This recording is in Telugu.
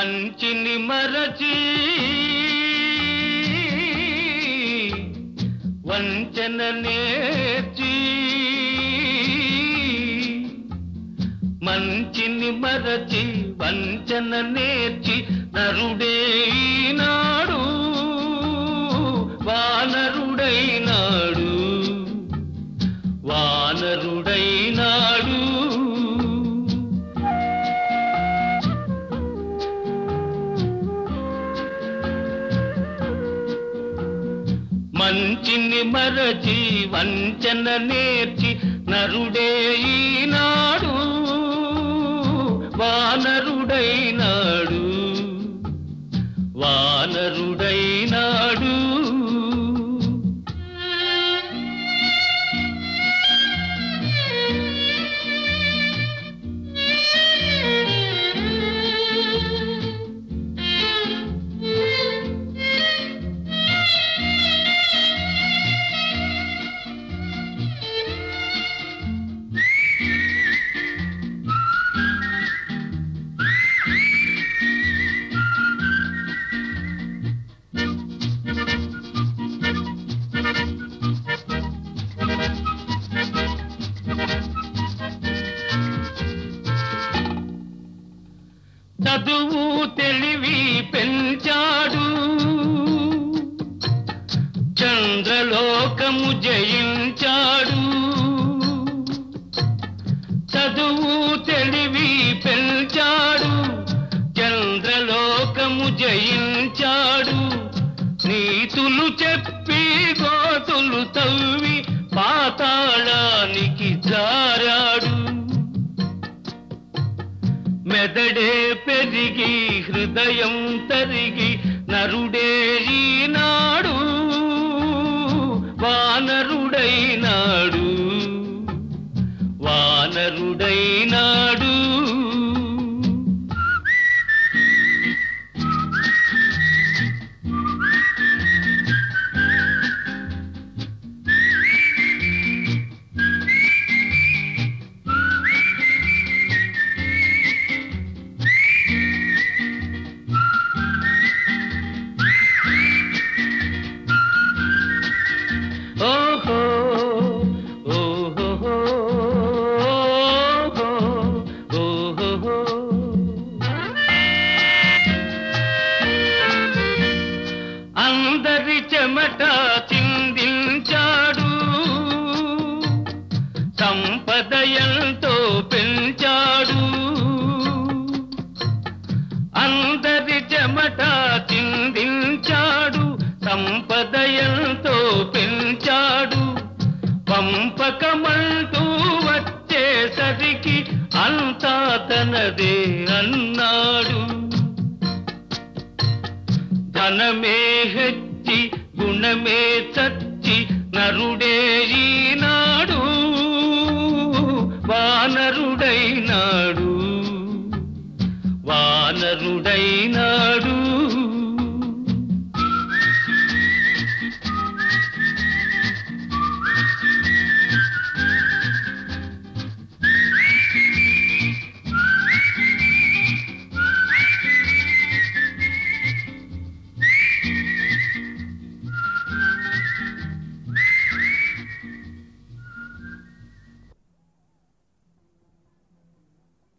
మంచిని మరచి వంచన నేర్చి మంచిని మరచి వంచన నేర్చి నరుడే నాడు వానరుడైనాడు వానరుడైనాడు. మంచిని మరచి వంచన నేర్చి నరుడే ఈనాడు వానరుడైనాడు వానరుడైనాడు. చదువు తెలివి పెంచాడు చంద్రలోకము జయించాడు. చదువు తెలివి పెంచాడు చంద్రలోకము జయించాడు. నీతులు చెప్పి గోతులు తవ్వి పాతాళానికి జారాడు. మెదడే పెరిగి హృదయం తరిగి నరుడే ఈనాడు వానరుడైనాడు వానరుడైనాడు. ఓహో ఓహో ఓహో అందరి చెమట చిందించాడు సంపద ఎంతో పెంచాడు. అందరి చెమట చిందించాడు సంపద ఎంతో పెంచాడు. పంపకమంటూ వచ్చేసరికి అంతా తనదే అన్నాడు. ధనమే హెచ్చి గుణమే చచ్చి నరుడే ఈనాడు వానరుడైనాడు వానరుడైనాడు.